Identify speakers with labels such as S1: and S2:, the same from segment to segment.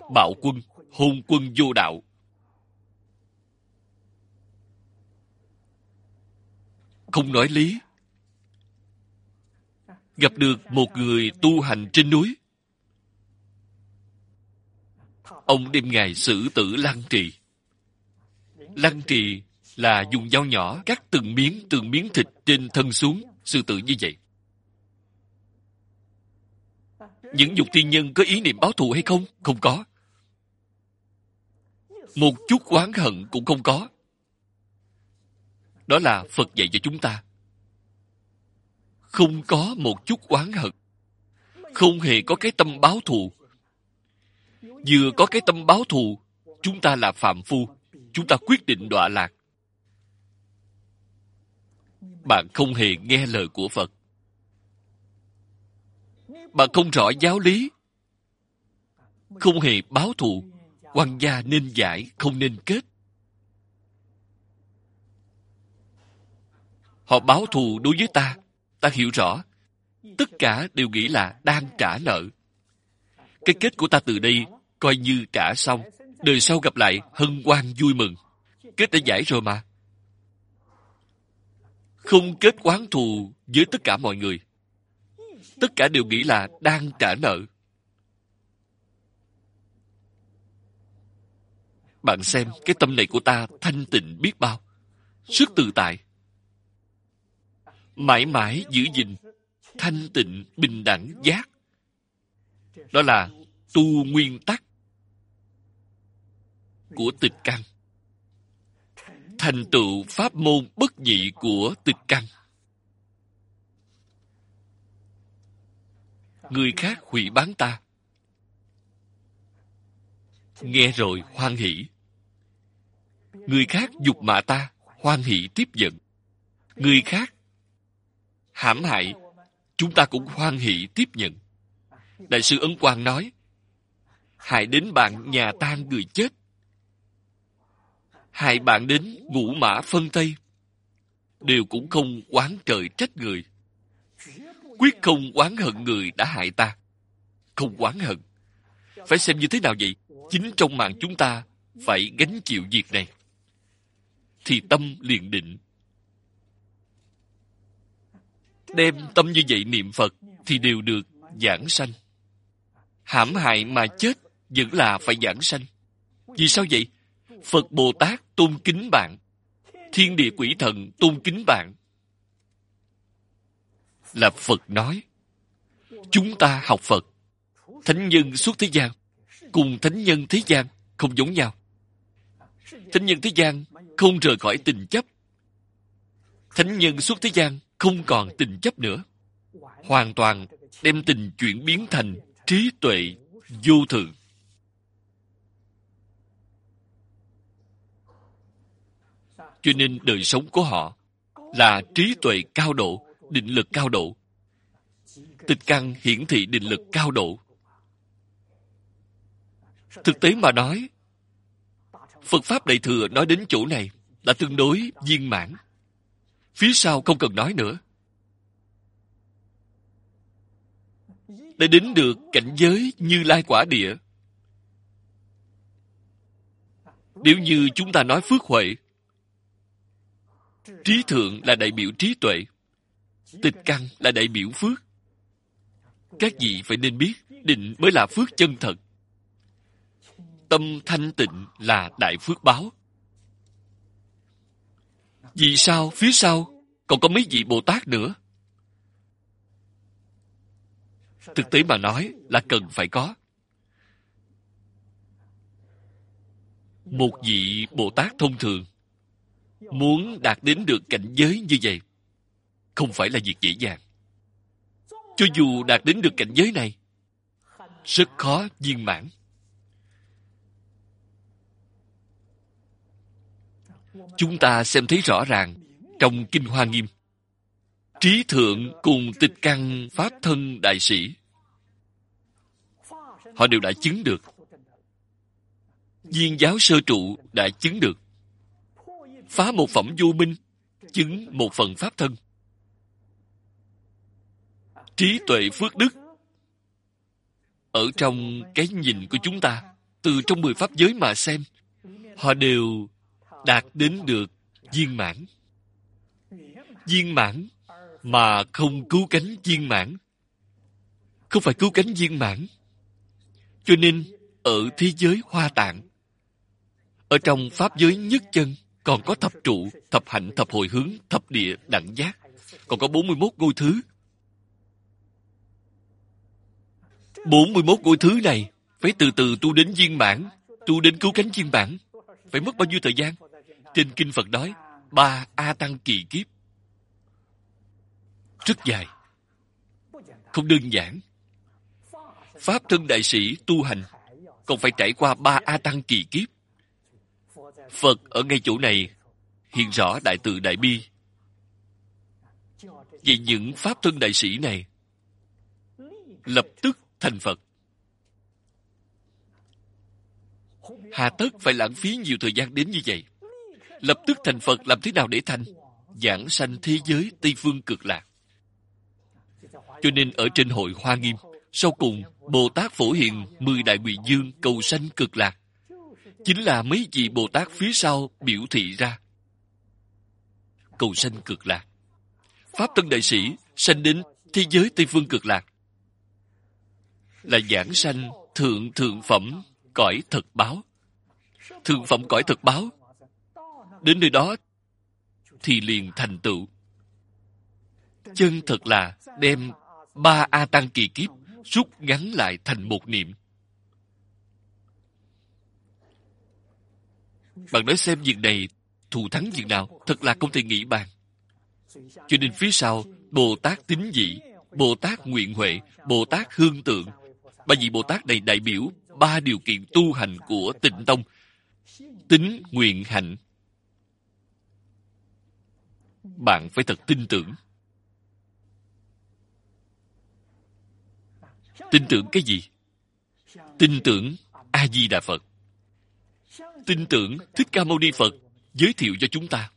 S1: bạo quân, hôn quân vô đạo. Không nói lý. Gặp được một người tu hành trên núi, ông đem Ngài xử tử lăng trì. Lăng trì là dùng dao nhỏ cắt từng miếng thịt trên thân xuống, sư tử như vậy. Những dục tiên nhân có ý niệm báo thù hay không? Không có. Một chút oán hận cũng không có. Đó là Phật dạy cho chúng ta. Không có một chút oán hận. Không hề có cái tâm báo thù. Vừa có cái tâm báo thù, chúng ta là phàm phu. Chúng ta quyết định đọa lạc. Bạn không hề nghe lời của Phật. Bạn không rõ giáo lý. Không hề báo thù. Oan gia nên giải, không nên kết. Họ báo thù đối với ta. Ta hiểu rõ. Tất cả đều nghĩ là đang trả nợ. Cái kết của ta từ đây coi như trả xong. Đời sau gặp lại hân hoan vui mừng. Kết đã giải rồi mà. Không kết oán thù với tất cả mọi người. Tất cả đều nghĩ là đang trả nợ. Bạn xem cái tâm này của ta thanh tịnh biết bao. Rất tự tại. Mãi mãi giữ gìn thanh tịnh bình đẳng giác. Đó là tu nguyên tắc của tịch căn. Thành tựu pháp môn bất nhị của tịch căn. Người khác hủy bán ta. Nghe rồi hoan hỷ. Người khác nhục mạ ta, hoan hỷ tiếp nhận. Người khác hãm hại, chúng ta cũng hoan hỷ tiếp nhận. Đại sư Ấn Quang nói, hại đến bạn nhà tan người chết, hại bạn đến ngũ mã phân thây, đều cũng không oán trời trách người. Quyết không oán hận người đã hại ta. Không oán hận. Phải xem như thế nào vậy? Chính trong mạng chúng ta phải gánh chịu việc này. Thì tâm liền định. Đem tâm như vậy niệm Phật thì đều được giảng sanh. Hãm hại mà chết vẫn là phải giảng sanh. Vì sao vậy? Phật Bồ Tát tôn kính bạn. Thiên địa quỷ thần tôn kính bạn. Là Phật nói. Chúng ta học Phật. Thánh nhân suốt thế gian cùng thánh nhân thế gian không giống nhau. Thánh nhân thế gian không rời khỏi tình chấp. Thánh nhân suốt thế gian không còn tình chấp nữa. Hoàn toàn đem tình chuyển biến thành trí tuệ vô thượng. Cho nên đời sống của họ là trí tuệ cao độ, định lực cao độ. Tịch căn hiển thị định lực cao độ. Thực tế mà nói, Phật Pháp Đại Thừa nói đến chỗ này đã tương đối viên mãn. Phía sau không cần nói nữa. Đã đến được cảnh giới Như Lai quả địa. Nếu như chúng ta nói phước huệ, trí thượng là đại biểu trí tuệ, tịch căn là đại biểu phước. Các vị phải nên biết, định mới là phước chân thật. Tâm thanh tịnh là đại phước báo. Vì sao phía sau còn có mấy vị Bồ Tát nữa? Thực tế mà nói là cần phải có. Một vị Bồ Tát thông thường muốn đạt đến được cảnh giới như vậy không phải là việc dễ dàng. Cho dù đạt đến được cảnh giới này, rất khó viên mãn. Chúng ta xem thấy rõ ràng trong Kinh Hoa Nghiêm. Trí thượng cùng tịch căn pháp thân đại sĩ, họ đều đã chứng được. Viên giáo sơ trụ đã chứng được. Phá một phẩm vô minh, chứng một phần pháp thân. Trí tuệ phước đức ở trong cái nhìn của chúng ta từ trong 10 pháp giới mà xem, họ đều đạt đến được viên mãn. Viên mãn mà không cứu cánh viên mãn. Không phải cứu cánh viên mãn. Cho nên, ở thế giới Hoa Tạng, ở trong pháp giới nhất chân, còn có thập trụ, thập hạnh, thập hồi hướng, thập địa, đẳng giác. Còn có 41 ngôi thứ. 41 ngôi thứ này phải từ từ tu đến viên mãn, tu đến cứu cánh viên mãn. Phải mất bao nhiêu thời gian? Trên Kinh Phật nói, 3 A Tăng kỳ kiếp. Rất dài. Không đơn giản. Pháp thân đại sĩ tu hành còn phải trải qua 3 A Tăng kỳ kiếp. Phật ở ngay chỗ này hiện rõ đại từ đại bi. Vì những Pháp thân đại sĩ này lập tức thành Phật. Hà tất phải lãng phí nhiều thời gian đến như vậy? Lập tức thành Phật làm thế nào để thành? Giảng sanh thế giới Tây Phương Cực Lạc. Cho nên ở trên hội Hoa Nghiêm, sau cùng Bồ Tát Phổ Hiền 10 Đại Nguyện Dương cầu sanh Cực Lạc. Chính là mấy vị Bồ Tát phía sau biểu thị ra. Cầu sanh Cực Lạc. Pháp thân đại sĩ sanh đến thế giới Tây Phương Cực Lạc là giảng sanh thượng phẩm cõi thật báo. Thượng phẩm cõi thật báo, đến nơi đó thì liền thành tựu. Chân thật là đem 3 A Tăng kỳ kiếp rút ngắn lại thành một niệm. Bạn nói xem việc này thù thắng việc nào, thật là không thể nghĩ bàn. Cho nên phía sau Bồ Tát Tín Dị, Bồ Tát Nguyện Huệ, Bồ Tát Hương Tượng, 3 vị Bồ Tát này đại biểu 3 điều kiện tu hành của Tịnh Tông: tín, nguyện, hạnh. Bạn phải thật tin tưởng. Tin tưởng cái gì? Tin tưởng A Di Đà Phật. Tin tưởng Thích Ca Mâu Ni Phật giới thiệu cho chúng ta.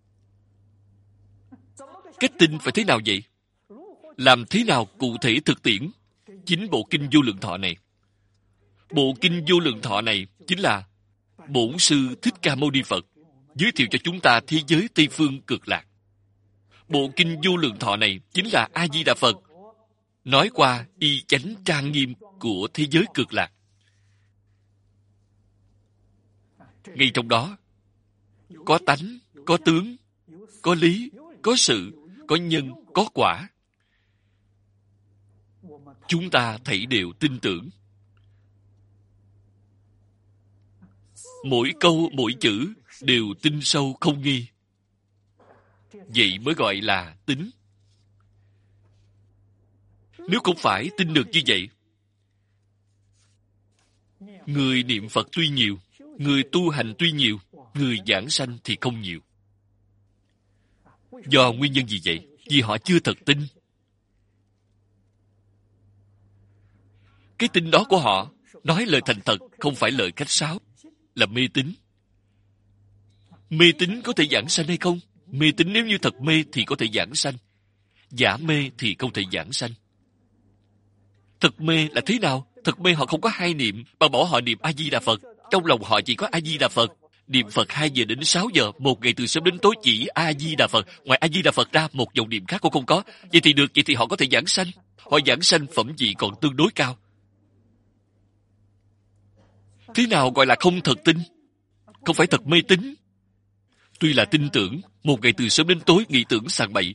S1: Cách tin phải thế nào vậy? Làm thế nào cụ thể thực tiễn? Chính bộ Kinh Vô Lượng Thọ này. Bộ Kinh Vô Lượng Thọ này chính là Bổn Sư Thích Ca Mâu Ni Phật giới thiệu cho chúng ta thế giới Tây Phương Cực Lạc. Bộ Kinh Vô Lượng Thọ này chính là A Di Đà Phật nói qua y chánh trang nghiêm của thế giới Cực Lạc. Ngay trong đó có tánh, có tướng, có lý, có sự, có nhân, có quả. Chúng ta thảy đều tin tưởng. Mỗi câu, mỗi chữ đều tin sâu không nghi. Vậy mới gọi là tín. Nếu không phải tin được như vậy, người niệm Phật tuy nhiều, người tu hành tuy nhiều, người giảng sanh thì không nhiều. Do nguyên nhân gì vậy? Vì họ chưa thật tin. Cái tin đó của họ, nói lời thành thật, không phải lời khách sáo, là mê tín. Mê tín có thể giảng sanh hay không? Mê tín nếu như thật mê thì có thể giảng sanh. Giả mê thì không thể giảng sanh. Thật mê là thế nào? Thật mê họ không có hai niệm, bạn bảo họ niệm A-di-đà Phật. Trong lòng họ chỉ có A-di-đà Phật. Niệm Phật 2 giờ đến 6 giờ, một ngày từ sớm đến tối chỉ A-di-đà Phật. Ngoài A-di-đà Phật ra, một dòng niệm khác cũng không có. Vậy thì được, vậy thì họ có thể giảng sanh. Họ giảng sanh phẩm vị còn tương đối cao. Thế nào gọi là không thật tin? Không phải thật mê tín. Tuy là tin tưởng, một ngày từ sớm đến tối nghĩ tưởng sàng bậy.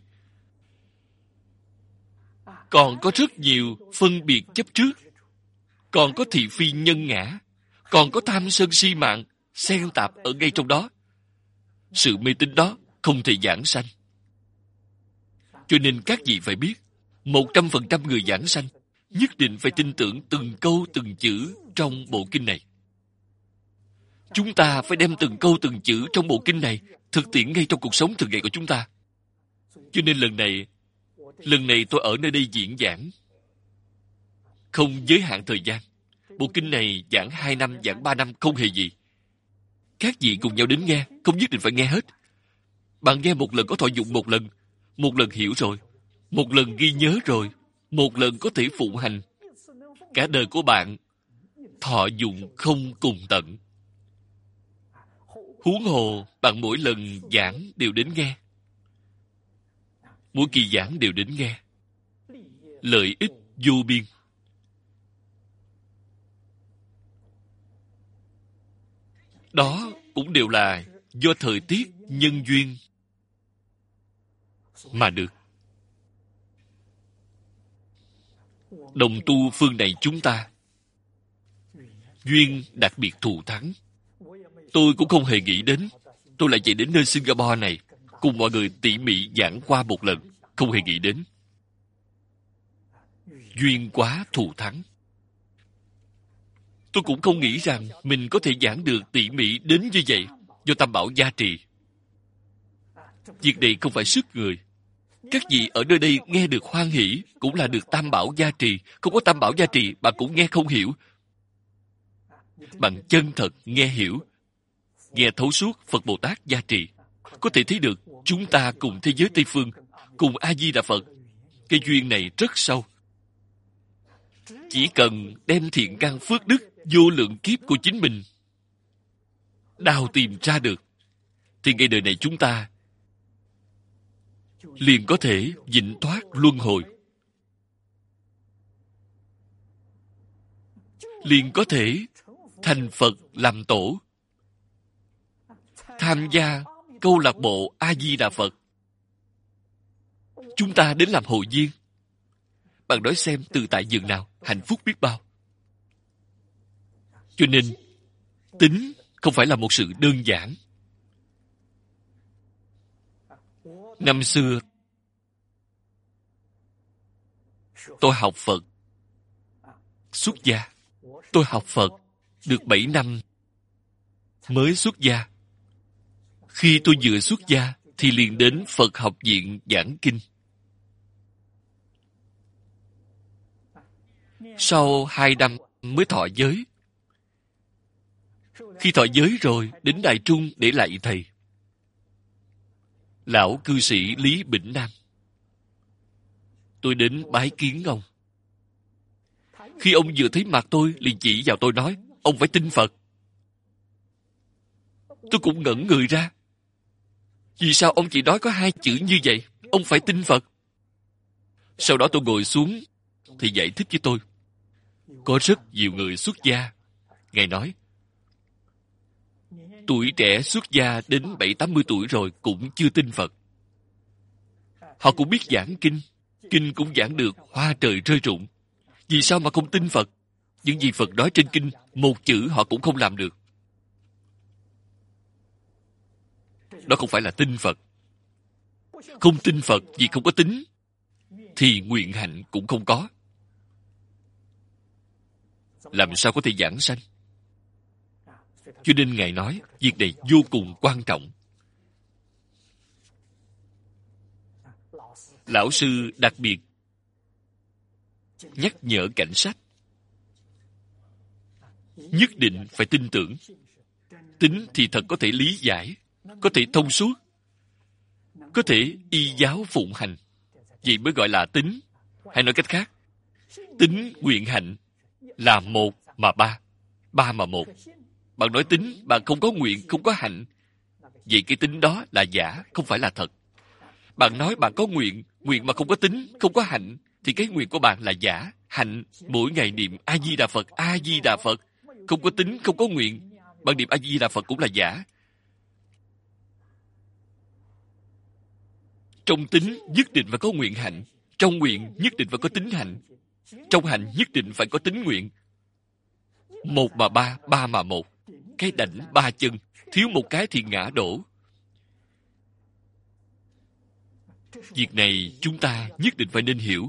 S1: Còn có rất nhiều phân biệt chấp trước. Còn có thị phi nhân ngã. Còn có tham sân si mạng, xen tạp ở ngay trong đó. Sự mê tín đó không thể giảng sanh. Cho nên các vị phải biết, 100% người giảng sanh nhất định phải tin tưởng từng câu từng chữ trong bộ kinh này. Chúng ta phải đem từng câu từng chữ trong bộ kinh này thực tiễn ngay trong cuộc sống thường ngày của chúng ta. Cho nên lần này tôi ở nơi đây diễn giảng, không giới hạn thời gian. Bộ kinh này giảng 2 năm, giảng 3 năm không hề gì. Các vị cùng nhau đến nghe, không nhất định phải nghe hết. Bạn nghe một lần có thọ dụng một lần hiểu rồi, một lần ghi nhớ rồi, một lần có thể phụng hành. Cả đời của bạn thọ dụng không cùng tận. Huống hồ bạn mỗi lần giảng đều đến nghe, mỗi kỳ giảng đều đến nghe, lợi ích vô biên. Đó cũng đều là do thời tiết nhân duyên mà được. Đồng tu phương này chúng ta duyên đặc biệt thù thắng. Tôi cũng không hề nghĩ đến tôi lại chạy đến nơi Singapore này cùng mọi người tỉ mỉ giảng qua một lần. Không hề nghĩ đến. Duyên quá thù thắng. Tôi cũng không nghĩ rằng mình có thể giảng được tỉ mỉ đến như vậy, do Tam Bảo gia trì. Việc này không phải sức người. Các vị ở nơi đây nghe được hoan hỷ cũng là được Tam Bảo gia trì. Không có Tam Bảo gia trì, bạn cũng nghe không hiểu. Bạn chân thật nghe hiểu, nghe thấu suốt Phật Bồ Tát gia trì, có thể thấy được chúng ta cùng thế giới Tây Phương, cùng A-di-đà Phật, cái duyên này rất sâu. Chỉ cần đem thiện căn phước đức vô lượng kiếp của chính mình đào tìm ra được, thì ngay đời này chúng ta liền có thể vĩnh thoát luân hồi, liền có thể thành Phật làm tổ, tham gia câu lạc bộ A-di-đà Phật. Chúng ta đến làm hội viên. Bạn nói xem tự tại dường nào, hạnh phúc biết bao. Cho nên, tính không phải là một sự đơn giản. Năm xưa, tôi học Phật xuất gia. Tôi học Phật được 7 năm mới xuất gia. Khi tôi vừa xuất gia thì liền đến Phật học viện giảng kinh. Sau 2 năm mới thọ giới. Khi thọ giới rồi, đến Đài Trung để lại thầy. Lão cư sĩ Lý Bỉnh Nam. Tôi đến bái kiến ông. Khi ông vừa thấy mặt tôi, liền chỉ vào tôi nói, ông phải tin Phật. Tôi cũng ngẩn người ra. Vì sao ông chỉ nói có 2 chữ như vậy? Ông phải tin Phật. Sau đó tôi ngồi xuống, thì giải thích với tôi. Có rất nhiều người xuất gia. Ngài nói, tuổi trẻ xuất gia đến 70-80 tuổi rồi cũng chưa tin Phật. Họ cũng biết giảng kinh. Kinh cũng giảng được hoa trời rơi rụng. Vì sao mà không tin Phật? Những gì Phật nói trên kinh, một chữ họ cũng không làm được. Đó không phải là tin Phật. Không tin Phật vì không có tính, thì nguyện hạnh cũng không có. Làm sao có thể giảng sanh? Cho nên Ngài nói, việc này vô cùng quan trọng. Lão sư đặc biệt nhắc nhở cảnh sách. Nhất định phải tin tưởng. Tính thì thật có thể lý giải, có thể thông suốt, có thể y giáo phụng hành. Vậy mới gọi là tính. Hay nói cách khác, tính nguyện hạnh là 1 mà 3, 3 mà 1. Bạn nói tính, bạn không có nguyện, không có hạnh. Vậy cái tính đó là giả, không phải là thật. Bạn nói bạn có nguyện, nguyện mà không có tính, không có hạnh, thì cái nguyện của bạn là giả. Hạnh, mỗi ngày niệm A-di-đà Phật, A-di-đà Phật. Không có tính, không có nguyện. Bạn niệm A-di-đà Phật cũng là giả. Trong tính nhất định phải có nguyện hạnh. Trong nguyện nhất định phải có tính hạnh. Trong hạnh nhất định phải có tính nguyện. 1 mà 3, 3 mà 1. Cái đảnh 3 chân, thiếu một cái thì ngã đổ. Việc này chúng ta nhất định phải nên hiểu.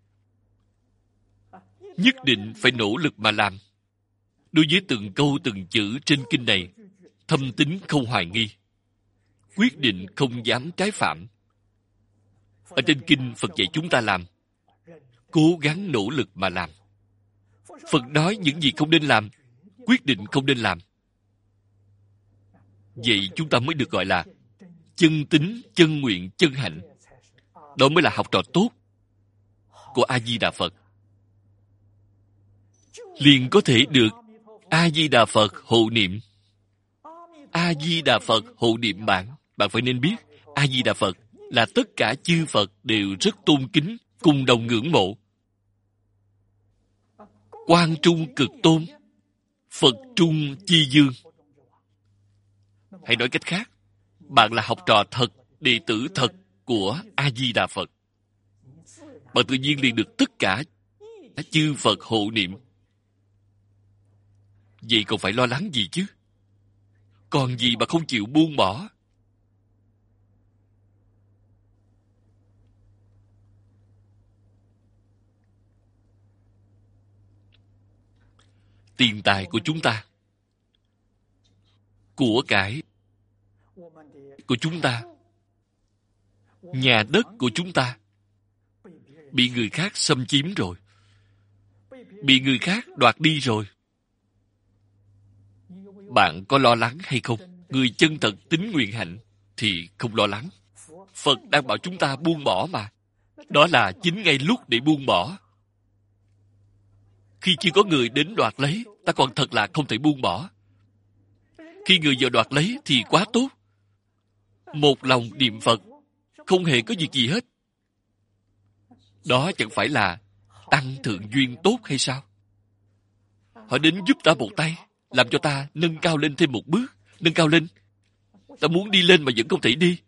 S1: Nhất định phải nỗ lực mà làm. Đối với từng câu từng chữ trên kinh này, thâm tín không hoài nghi. Quyết định không dám trái phạm. Ở trên kinh Phật dạy chúng ta làm. Cố gắng nỗ lực mà làm. Phật nói những gì không nên làm, quyết định không nên làm. Vậy chúng ta mới được gọi là chân tín, chân nguyện, chân hạnh. Đó mới là học trò tốt của A-di-đà Phật. Liền có thể được A-di-đà Phật hộ niệm. A-di-đà Phật hộ niệm bạn. Bạn phải nên biết, A-di-đà Phật là tất cả chư Phật đều rất tôn kính, cùng đồng ngưỡng mộ. Quang Trung cực tôn, Phật Trung chi dương. Hay nói cách khác, bạn là học trò thật, đệ tử thật của A-di-đà Phật. Bạn tự nhiên liền được tất cả chư Phật hộ niệm. Vậy còn phải lo lắng gì chứ? Còn gì mà không chịu buông bỏ? Tiền tài của chúng ta, của cải của chúng ta, nhà đất của chúng ta bị người khác xâm chiếm rồi, bị người khác đoạt đi rồi. Bạn có lo lắng hay không? Người chân thật tín nguyện hạnh thì không lo lắng. Phật đang bảo chúng ta buông bỏ mà. Đó là chính ngay lúc để buông bỏ. Khi chưa có người đến đoạt lấy, ta còn thật là không thể buông bỏ. Khi người vào đoạt lấy thì quá tốt. Một lòng niệm Phật, không hề có việc gì hết. Đó chẳng phải là tăng thượng duyên tốt hay sao? Họ đến giúp ta một tay, làm cho ta nâng cao lên thêm một bước, nâng cao lên. Ta muốn đi lên mà vẫn không thể đi.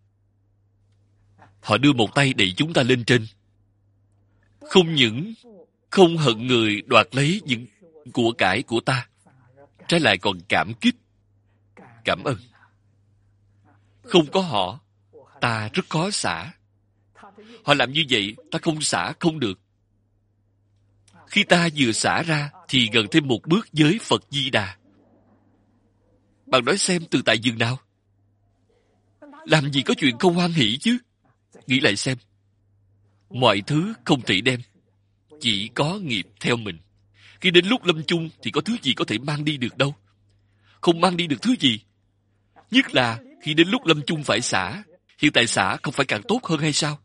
S1: Họ đưa một tay đẩy chúng ta lên trên. Không những không hận người đoạt lấy những của cải của ta, trái lại còn cảm kích, cảm ơn. Không có họ, ta rất khó xả. Họ làm như vậy, ta không xả không được. Khi ta vừa xả ra, thì gần thêm một bước với Phật Di Đà. Bạn nói xem từ tại giường nào? Làm gì có chuyện không hoan hỷ chứ? Nghĩ lại xem. Mọi thứ không thể đem, chỉ có nghiệp theo mình. Khi đến lúc lâm chung thì có thứ gì có thể mang đi được đâu. Không mang đi được thứ gì. Nhất là khi đến lúc lâm chung phải xả. Hiện tại xả không phải càng tốt hơn hay sao?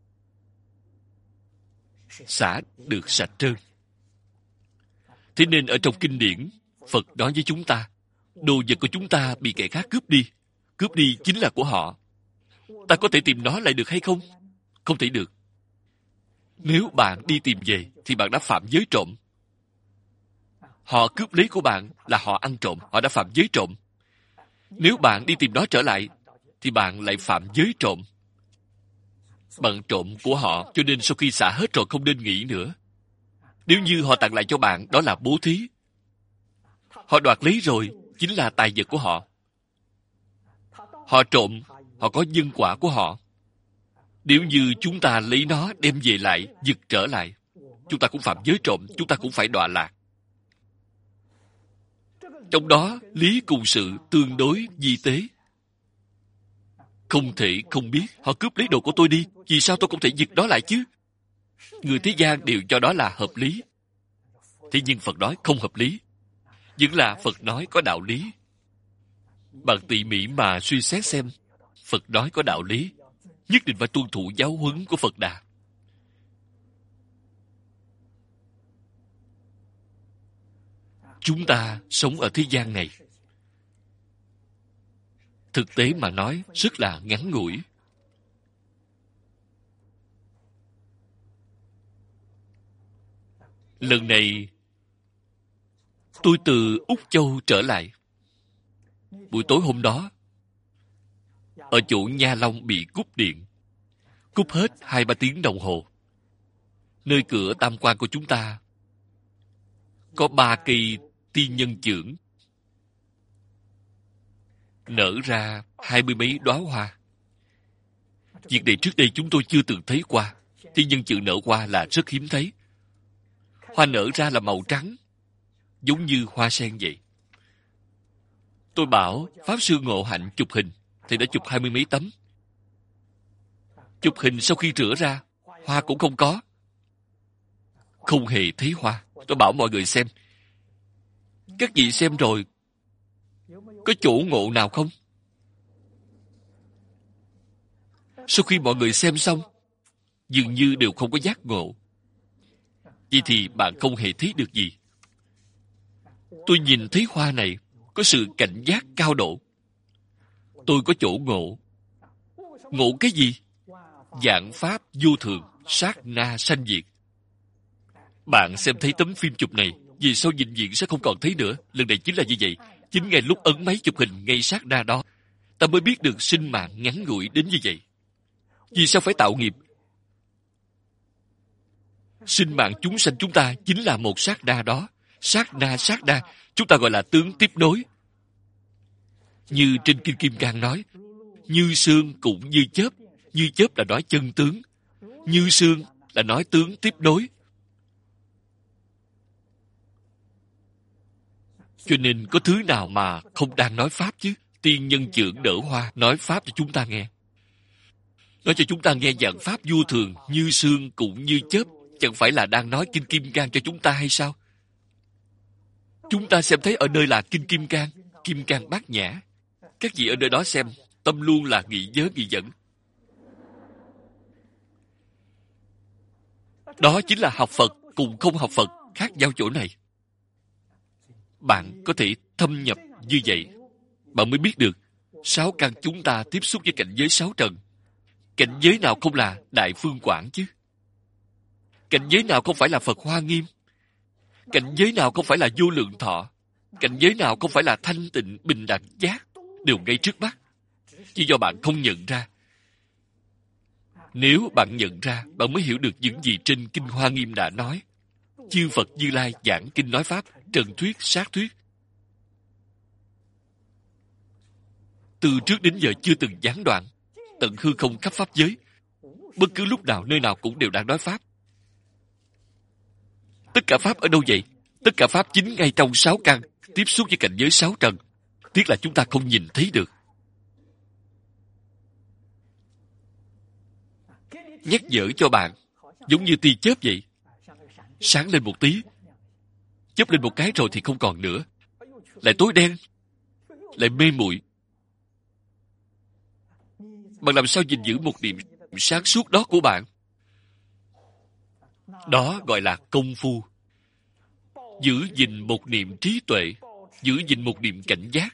S1: Xả được sạch trơn. Thế nên ở trong kinh điển, Phật nói với chúng ta, đồ vật của chúng ta bị kẻ khác cướp đi. Cướp đi chính là của họ. Ta có thể tìm nó lại được hay không? Không thể được. Nếu bạn đi tìm về, thì bạn đã phạm giới trộm. Họ cướp lấy của bạn là họ ăn trộm, họ đã phạm giới trộm. Nếu bạn đi tìm nó trở lại, thì bạn lại phạm giới trộm. Bạn trộm của họ, cho nên sau khi xả hết rồi không nên nghĩ nữa. Nếu như họ tặng lại cho bạn, đó là bố thí. Họ đoạt lấy rồi, chính là tài vật của họ. Họ trộm, họ có nhân quả của họ. Nếu như chúng ta lấy nó đem về lại, giật trở lại, chúng ta cũng phạm giới trộm, chúng ta cũng phải đọa lạc. Trong đó, lý cùng sự tương đối vi tế. Không thể không biết, họ cướp lấy đồ của tôi đi, vì sao tôi không thể giật đó lại chứ? Người thế gian đều cho đó là hợp lý. Thế nhưng Phật nói không hợp lý. Vẫn là Phật nói có đạo lý. Bạn tỉ mỉ mà suy xét xem, Phật nói có đạo lý, nhất định phải tuân thủ giáo huấn của Phật Đà. Chúng ta sống ở thế gian này, thực tế mà nói rất là ngắn ngủi. Lần này, tôi từ Úc Châu trở lại. Buổi tối hôm đó, ở chỗ Nha Long bị cúp điện. Cúp hết 2-3 tiếng đồng hồ. Nơi cửa tam quan của chúng ta có 3 cây tiên nhân chưởng, nở ra 20 mấy đóa hoa. Việc này trước đây chúng tôi chưa từng thấy qua. Tiên nhân chưởng nở hoa là rất hiếm thấy. Hoa nở ra là màu trắng, giống như hoa sen vậy. Tôi bảo Pháp Sư Ngộ Hạnh chụp hình, thì đã chụp 20 mấy tấm. Chụp hình sau khi rửa ra, hoa cũng không có. Không hề thấy hoa. Tôi bảo mọi người xem. Các vị xem rồi, có chỗ ngộ nào không? Sau khi mọi người xem xong, dường như đều không có giác ngộ. Vậy thì bạn không hề thấy được gì. Tôi nhìn thấy hoa này, có sự cảnh giác cao độ. Tôi có chỗ ngộ. Ngộ cái gì? Vạn pháp vô thường, sát na sanh diệt. Bạn xem thấy tấm phim chụp này, vì sau vĩnh viễn sẽ không còn thấy nữa. Lần này chính là như vậy. Chính ngay lúc ấn máy chụp hình ngay sát na đó, ta mới biết được sinh mạng ngắn ngủi đến như vậy. Vì sao phải tạo nghiệp? Sinh mạng chúng sanh chúng ta chính là một sát na đó. Sát na, chúng ta gọi là tướng tiếp nối. Như trên Kinh Kim Cang nói, như sương cũng như chớp. Như chớp là nói chân tướng. Như sương là nói tướng tiếp nối. Cho nên có thứ nào mà không đang nói Pháp chứ? Tiên nhân chưởng đỡ hoa nói Pháp cho chúng ta nghe. Nói cho chúng ta nghe dạng Pháp vô thường, như sương cũng như chớp. Chẳng phải là đang nói Kinh Kim Cang cho chúng ta hay sao? Chúng ta xem thấy ở nơi là Kinh Kim Cang Bát Nhã. Các vị ở nơi đó xem, tâm luôn là nghĩ nhớ nghĩ dẫn. Đó chính là học Phật cùng không học Phật khác nhau chỗ này. Bạn có thể thâm nhập như vậy, bạn mới biết được sáu căn chúng ta tiếp xúc với cảnh giới sáu trần. Cảnh giới nào không là Đại Phương Quảng chứ? Cảnh giới nào không phải là Phật Hoa Nghiêm? Cảnh giới nào không phải là Vô Lượng Thọ? Cảnh giới nào không phải là thanh tịnh bình đẳng giác? Đều ngay trước mắt. Chỉ do bạn không nhận ra. Nếu bạn nhận ra, bạn mới hiểu được những gì trên Kinh Hoa Nghiêm đã nói. Chư Phật Như Lai giảng kinh nói Pháp, trần thuyết, sát thuyết. Từ trước đến giờ chưa từng gián đoạn, tận hư không khắp Pháp giới. Bất cứ lúc nào, nơi nào cũng đều đang nói Pháp. Tất cả Pháp ở đâu vậy? Tất cả Pháp chính ngay trong sáu căn, tiếp xúc với cảnh giới sáu trần. Tiếc là chúng ta không nhìn thấy được. Nhắc nhở cho bạn, giống như tia chớp vậy. Sáng lên một tí, chớp lên một cái rồi thì không còn nữa. Lại tối đen, lại mê muội. Bạn làm sao gìn giữ một niệm sáng suốt đó của bạn? Đó gọi là công phu. Giữ gìn một niệm trí tuệ, giữ gìn một niệm cảnh giác.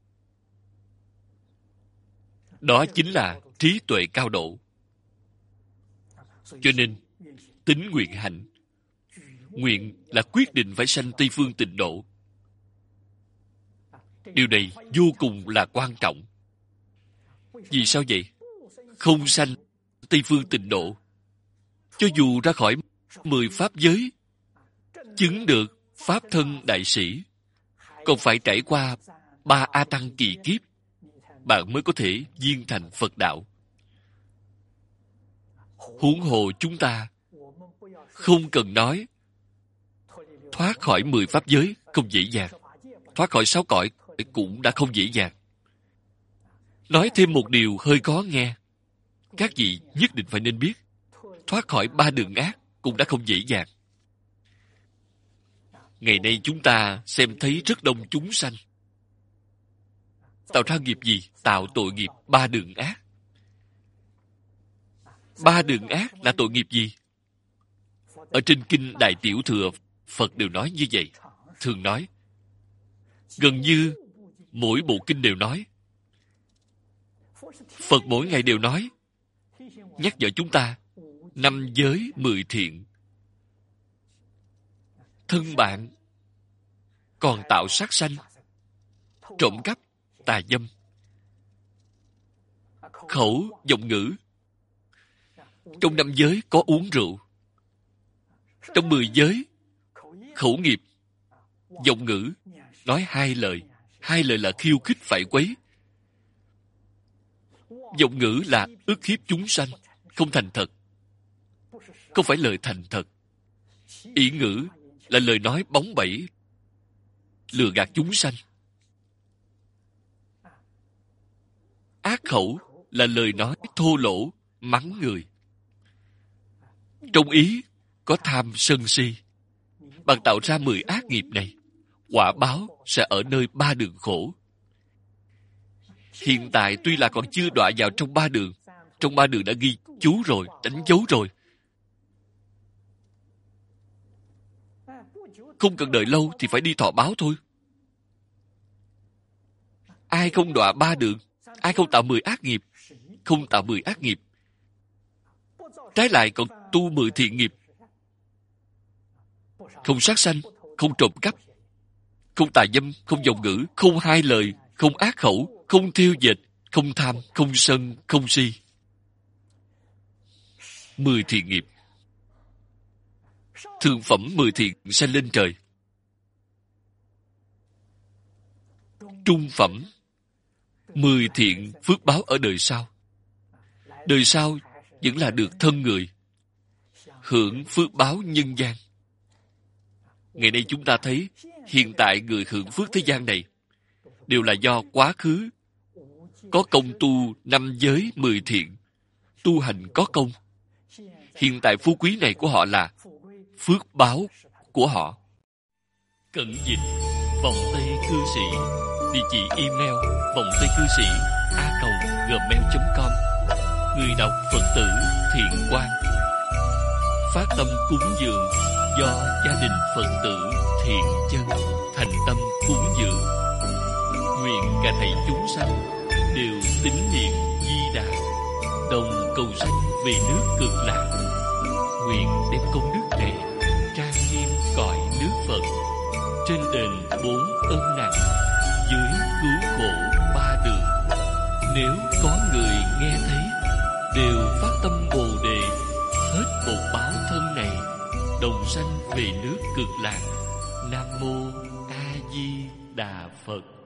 S1: Đó chính là trí tuệ cao độ. Cho nên, tín nguyện hạnh. Nguyện là quyết định phải sanh Tây Phương Tịnh Độ. Điều này vô cùng là quan trọng. Vì sao vậy? Không sanh Tây Phương Tịnh Độ, cho dù ra khỏi 10 pháp giới, chứng được Pháp thân đại sĩ, còn phải trải qua 3 A Tăng kỳ kiếp, bạn mới có thể viên thành Phật đạo. Huống hồ chúng ta không cần nói thoát khỏi 10 pháp giới không dễ dàng, thoát khỏi 6 cõi cũng đã không dễ dàng. Nói thêm một điều hơi khó nghe, các vị nhất định phải nên biết, thoát khỏi 3 đường ác cũng đã không dễ dàng. Ngày nay chúng ta xem thấy rất đông chúng sanh tạo ra nghiệp gì? Tạo tội nghiệp 3 đường ác. 3 đường ác là tội nghiệp gì? Ở trên Kinh Đại Tiểu Thừa, Phật đều nói như vậy. Thường nói, gần như mỗi bộ kinh đều nói. Phật mỗi ngày đều nói, nhắc nhở chúng ta 5 giới 10 thiện. Thân bạn còn tạo sát sanh, trộm cắp, tà dâm, khẩu vọng ngữ. Trong 5 giới có uống rượu. Trong 10 giới, khẩu nghiệp, vọng ngữ, nói 2 lời. 2 lời là khiêu khích phải quấy. Vọng ngữ là ức hiếp chúng sanh, không thành thật. Không phải lời thành thật. Ỷ ngữ là lời nói bóng bẩy, lừa gạt chúng sanh. Ác khẩu là lời nói thô lỗ, mắng người. Trong ý có tham sân si. Bạn tạo ra 10 ác nghiệp này, quả báo sẽ ở nơi 3 đường khổ. Hiện tại tuy là còn chưa đọa vào trong 3 đường, trong 3 đường đã ghi chú rồi, đánh dấu rồi. Không cần đợi lâu thì phải đi thọ báo thôi. Ai không đọa 3 đường? Ai không tạo 10 ác nghiệp? Không tạo 10 ác nghiệp. Trái lại còn tu 10 thiện nghiệp. Không sát sanh, không trộm cắp, không tà dâm, không vọng ngữ, không hai lời, không ác khẩu, không thiêu dệt, không tham, không sân, không si. 10 thiện nghiệp. Thượng phẩm 10 thiện sanh lên trời. Trung phẩm 10 thiện phước báo ở đời sau. Đời sau vẫn là được thân người, hưởng phước báo nhân gian. Ngày nay chúng ta thấy, hiện tại người hưởng phước thế gian này đều là do quá khứ có công tu 5 giới 10 thiện, tu hành có công. Hiện tại phú quý này của họ là phước báo của họ. Cận dịch vọng tây cư sĩ, địa chỉ email vọng tây cư sĩ @gmail.com. Người đọc Phật tử Thiện Quang. Phát tâm cúng dường do gia đình Phật tử Thiện Chân thành tâm cúng dường. Nguyện cả thảy chúng sanh đều tín niệm Di Đà, đồng cầu sanh về nước Cực Lạc. Nguyện đem công đức này trang nghiêm cõi nước Phật, trên đền 4 ân nặng, dưới cứu khổ 3 đường. Nếu có người nghe thấy, đều phát tâm Bồ Đề, hết bột báo thân này, đồng sanh về nước Cực Lạc. Nam mô A Di Đà Phật.